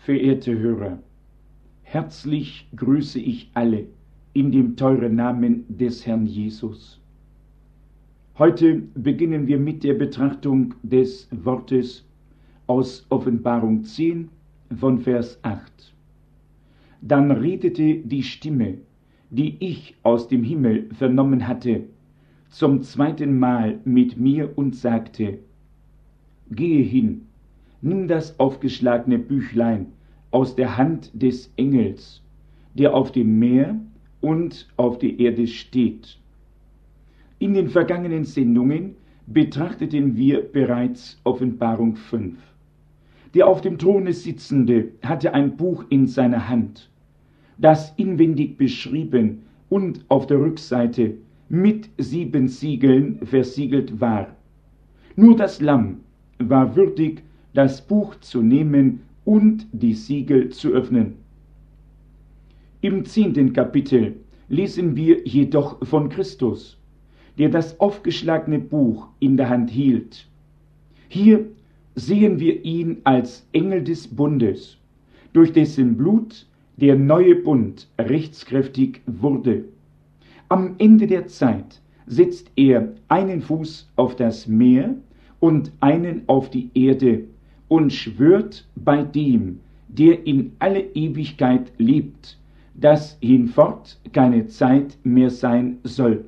Verehrte Hörer, herzlich grüße ich alle in dem teuren Namen des Herrn Jesus. Heute beginnen wir mit der Betrachtung des Wortes aus Offenbarung 10 von Vers 8. Dann redete die Stimme, die ich aus dem Himmel vernommen hatte, zum zweiten Mal mit mir und sagte: Gehe hin, nimm das aufgeschlagene Büchlein aus der Hand des Engels, der auf dem Meer und auf der Erde steht. In den vergangenen Sendungen betrachteten wir bereits Offenbarung 5. Der auf dem Throne Sitzende hatte ein Buch in seiner Hand, das inwendig beschrieben und auf der Rückseite mit 7 Siegeln versiegelt war. Nur das Lamm war würdig, das Buch zu nehmen und die Siegel zu öffnen. Im 10. Kapitel lesen wir jedoch von Christus, der das aufgeschlagene Buch in der Hand hielt. Hier sehen wir ihn als Engel des Bundes, durch dessen Blut der neue Bund rechtskräftig wurde. Am Ende der Zeit setzt er einen Fuß auf das Meer und einen auf die Erde und schwört bei dem, der in alle Ewigkeit lebt, dass hinfort keine Zeit mehr sein soll.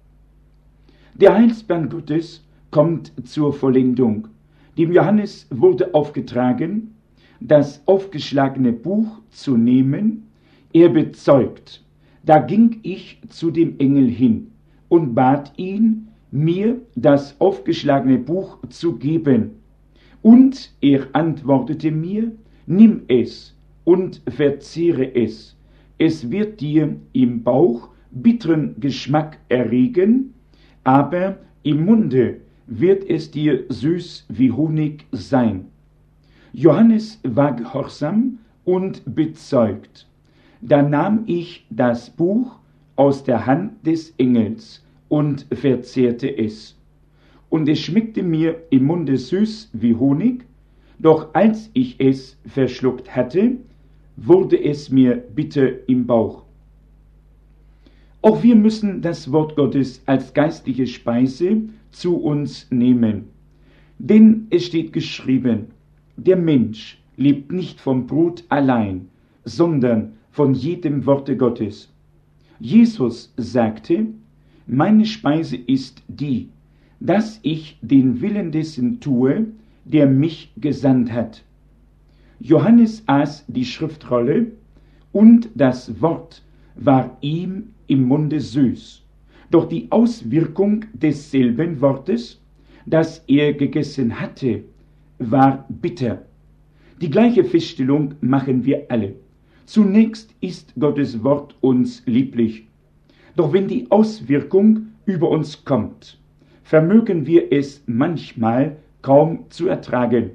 Der Heilsplan Gottes kommt zur Vollendung. Dem Johannes wurde aufgetragen, das aufgeschlagene Buch zu nehmen. Er bezeugt: Da ging ich zu dem Engel hin und bat ihn, mir das aufgeschlagene Buch zu geben. Und er antwortete mir: Nimm es und verzehre es. Es wird dir im Bauch bitteren Geschmack erregen, aber im Munde wird es dir süß wie Honig sein. Johannes war gehorsam und bezeugt. Da nahm ich das Buch aus der Hand des Engels und verzehrte es. Und es schmeckte mir im Munde süß wie Honig, doch als ich es verschluckt hatte, wurde es mir bitter im Bauch. Auch wir müssen das Wort Gottes als geistliche Speise zu uns nehmen. Denn es steht geschrieben: Der Mensch lebt nicht vom Brot allein, sondern von jedem Worte Gottes. Jesus sagte: Meine Speise ist die, dass ich den Willen dessen tue, der mich gesandt hat. Johannes aß die Schriftrolle, und das Wort war ihm im Munde süß. Doch die Auswirkung desselben Wortes, das er gegessen hatte, war bitter. Die gleiche Feststellung machen wir alle. Zunächst ist Gottes Wort uns lieblich. Doch wenn die Auswirkung über uns kommt, vermögen wir es manchmal kaum zu ertragen.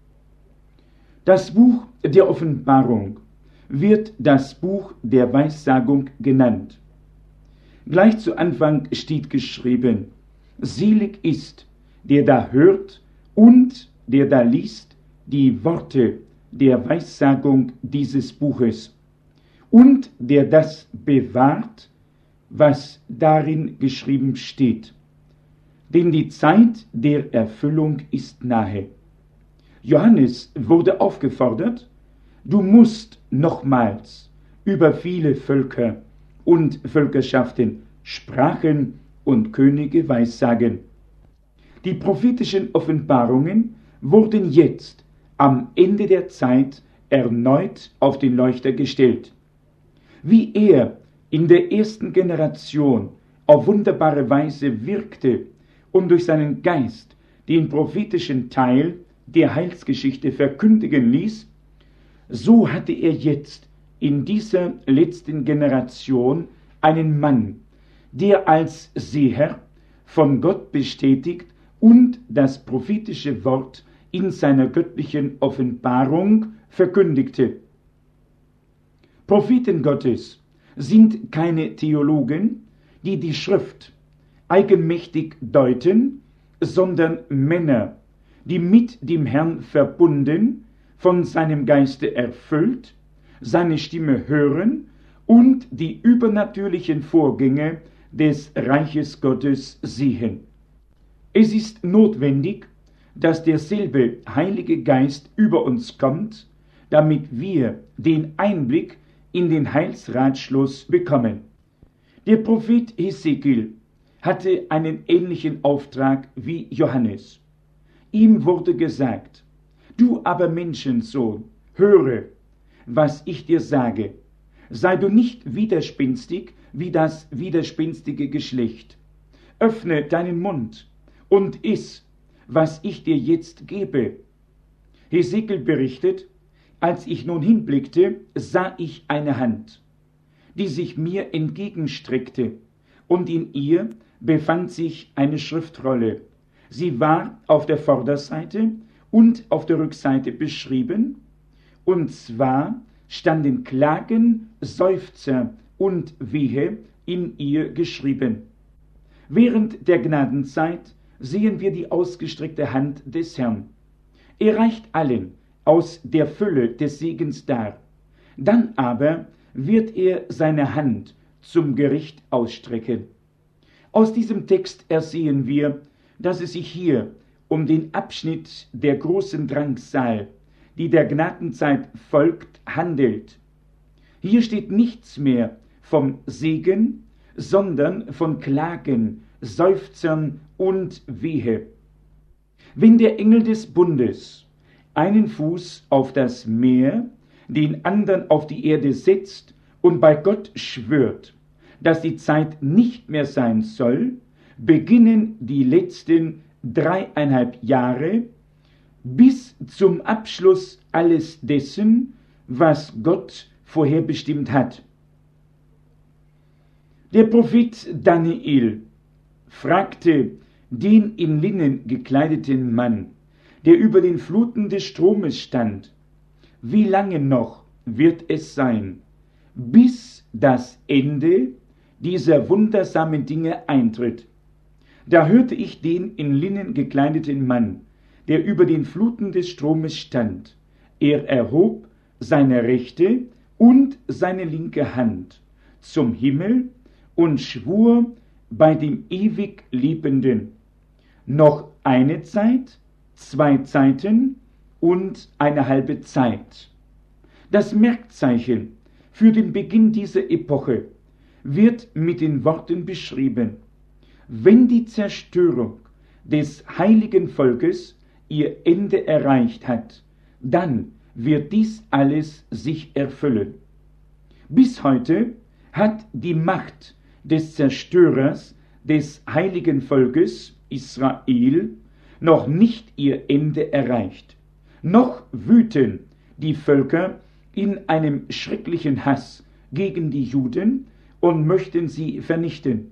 Das Buch der Offenbarung wird das Buch der Weissagung genannt. Gleich zu Anfang steht geschrieben: Selig ist, der da hört und der da liest die Worte der Weissagung dieses Buches und der das bewahrt, was darin geschrieben steht. Denn die Zeit der Erfüllung ist nahe. Johannes wurde aufgefordert: Du musst nochmals über viele Völker und Völkerschaften, Sprachen und Könige weissagen. Die prophetischen Offenbarungen wurden jetzt am Ende der Zeit erneut auf den Leuchter gestellt. Wie er in der ersten Generation auf wunderbare Weise wirkte und durch seinen Geist den prophetischen Teil der Heilsgeschichte verkündigen ließ, so hatte er jetzt in dieser letzten Generation einen Mann, der als Seher von Gott bestätigt und das prophetische Wort in seiner göttlichen Offenbarung verkündigte. Propheten Gottes sind keine Theologen, die die Schrift eigenmächtig deuten, sondern Männer, die mit dem Herrn verbunden von seinem Geiste erfüllt, seine Stimme hören und die übernatürlichen Vorgänge des Reiches Gottes sehen. Es ist notwendig, dass derselbe Heilige Geist über uns kommt, damit wir den Einblick in den Heilsratschluss bekommen. Der Prophet Hesekiel hatte einen ähnlichen Auftrag wie Johannes. Ihm wurde gesagt: Du aber Menschensohn, höre, was ich dir sage. Sei du nicht widerspenstig wie das widerspenstige Geschlecht. Öffne deinen Mund und iss, was ich dir jetzt gebe. Hesekiel berichtet: Als ich nun hinblickte, sah ich eine Hand, die sich mir entgegenstreckte, und in ihr befand sich eine Schriftrolle. Sie war auf der Vorderseite und auf der Rückseite beschrieben, und zwar standen Klagen, Seufzer und Wehe in ihr geschrieben. Während der Gnadenzeit sehen wir die ausgestreckte Hand des Herrn. Er reicht allen aus der Fülle des Segens dar. Dann aber wird er seine Hand zum Gericht ausstrecken. Aus diesem Text ersehen wir, dass es sich hier um den Abschnitt der großen Drangsal, die der Gnadenzeit folgt, handelt. Hier steht nichts mehr vom Segen, sondern von Klagen, Seufzern und Wehe. Wenn der Engel des Bundes einen Fuß auf das Meer, den anderen auf die Erde setzt und bei Gott schwört, dass die Zeit nicht mehr sein soll, beginnen die letzten 3,5 Jahre bis zum Abschluss alles dessen, was Gott vorherbestimmt hat. Der Prophet Daniel fragte den in Linnen gekleideten Mann, der über den Fluten des Stromes stand: Wie lange noch wird es sein, bis das Ende dieser wundersamen Dinge eintritt? Da hörte ich den in Linnen gekleideten Mann, der über den Fluten des Stromes stand. Er erhob seine rechte und seine linke Hand zum Himmel und schwur bei dem ewig Liebenden: Noch eine Zeit, 2 Zeiten und eine halbe Zeit. Das Merkzeichen für den Beginn dieser Epoche wird mit den Worten beschrieben: Wenn die Zerstörung des heiligen Volkes ihr Ende erreicht hat, dann wird dies alles sich erfüllen. Bis heute hat die Macht des Zerstörers des heiligen Volkes Israel noch nicht ihr Ende erreicht. Noch wüten die Völker in einem schrecklichen Hass gegen die Juden und möchten sie vernichten.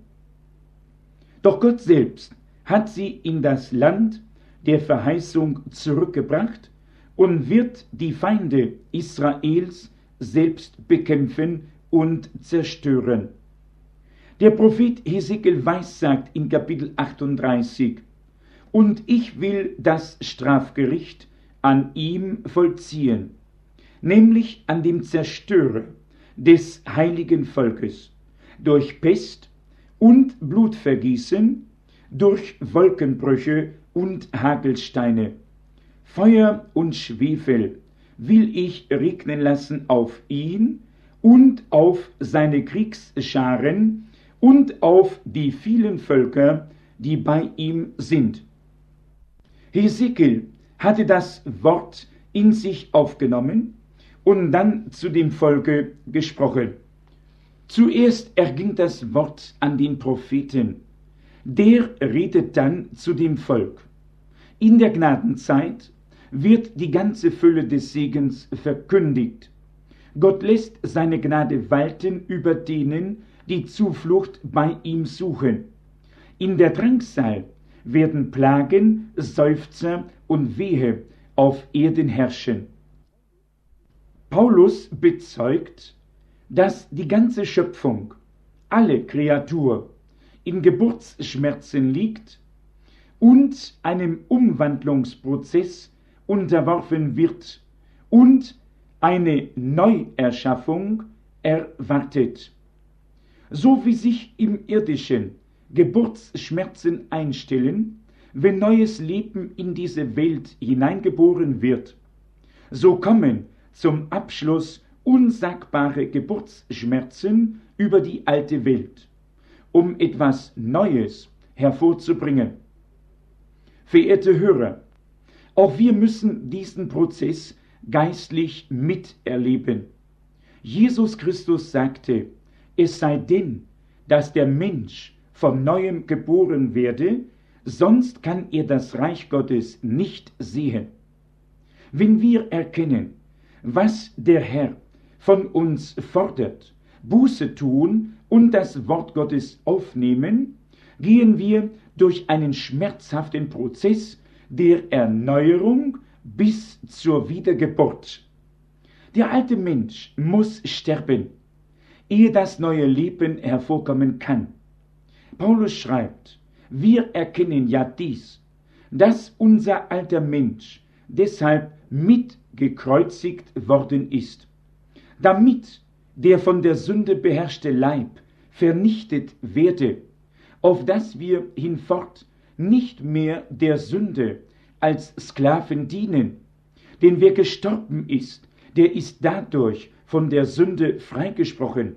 Doch Gott selbst hat sie in das Land der Verheißung zurückgebracht und wird die Feinde Israels selbst bekämpfen und zerstören. Der Prophet Hesekiel weissagt in Kapitel 38: Und ich will das Strafgericht an ihm vollziehen, nämlich an dem Zerstörer des heiligen Volkes, durch Pest und Blutvergießen, durch Wolkenbrüche und Hagelsteine. Feuer und Schwefel will ich regnen lassen auf ihn und auf seine Kriegsscharen und auf die vielen Völker, die bei ihm sind. Hesekiel hatte das Wort in sich aufgenommen und dann zu dem Volke gesprochen. Zuerst erging das Wort an den Propheten. Der redet dann zu dem Volk. In der Gnadenzeit wird die ganze Fülle des Segens verkündigt. Gott lässt seine Gnade walten über denen, die Zuflucht bei ihm suchen. In der Drangsal werden Plagen, Seufzer und Wehe auf Erden herrschen. Paulus bezeugt, dass die ganze Schöpfung, alle Kreatur, in Geburtsschmerzen liegt und einem Umwandlungsprozess unterworfen wird, und eine Neuerschaffung erwartet. So wie sich im Irdischen Geburtsschmerzen einstellen, wenn neues Leben in diese Welt hineingeboren wird, so kommen zum Abschluss unsagbare Geburtsschmerzen über die alte Welt, um etwas Neues hervorzubringen. Verehrte Hörer, auch wir müssen diesen Prozess geistlich miterleben. Jesus Christus sagte, es sei denn, dass der Mensch von Neuem geboren werde, sonst kann er das Reich Gottes nicht sehen. Wenn wir erkennen, was der Herr von uns fordert, Buße tun und das Wort Gottes aufnehmen, gehen wir durch einen schmerzhaften Prozess der Erneuerung bis zur Wiedergeburt. Der alte Mensch muss sterben, ehe das neue Leben hervorkommen kann. Paulus schreibt, wir erkennen ja dies, dass unser alter Mensch deshalb mitgekreuzigt worden ist, damit der von der Sünde beherrschte Leib vernichtet werde, auf dass wir hinfort nicht mehr der Sünde als Sklaven dienen. Denn wer gestorben ist, der ist dadurch von der Sünde freigesprochen.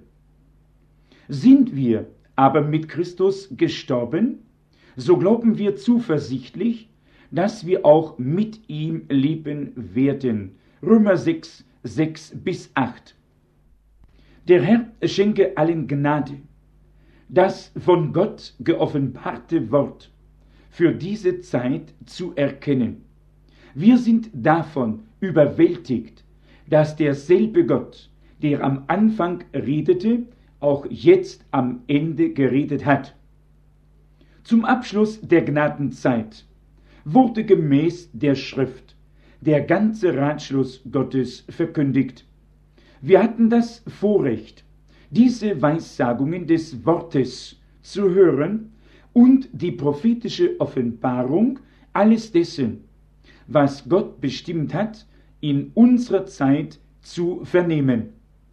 Sind wir aber mit Christus gestorben, so glauben wir zuversichtlich, dass wir auch mit ihm leben werden. Römer 6, 6-8. Der Herr schenke allen Gnade, das von Gott geoffenbarte Wort für diese Zeit zu erkennen. Wir sind davon überwältigt, dass derselbe Gott, der am Anfang redete, auch jetzt am Ende geredet hat. Zum Abschluss der Gnadenzeit wurde gemäß der Schrift der ganze Ratschluss Gottes verkündigt. Wir hatten das Vorrecht, diese Weissagungen des Wortes zu hören und die prophetische Offenbarung alles dessen, was Gott bestimmt hat, in unserer Zeit zu vernehmen.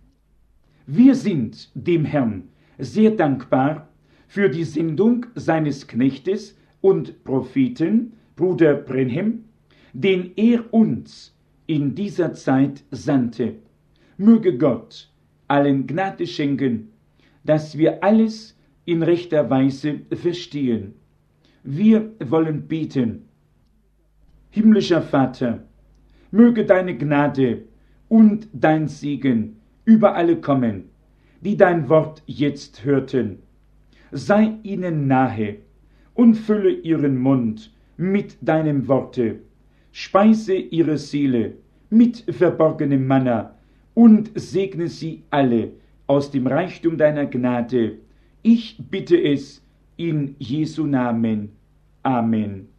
Wir sind dem Herrn sehr dankbar für die Sendung seines Knechtes und Propheten, Bruder Branham, den er uns in dieser Zeit sandte. Möge Gott allen Gnade schenken, dass wir alles in rechter Weise verstehen. Wir wollen beten. Himmlischer Vater, möge deine Gnade und dein Segen über alle kommen, die dein Wort jetzt hörten. Sei ihnen nahe und fülle ihren Mund mit deinem Worte, speise ihre Seele mit verborgenem Manna und segne sie alle aus dem Reichtum deiner Gnade. Ich bitte es in Jesu Namen. Amen.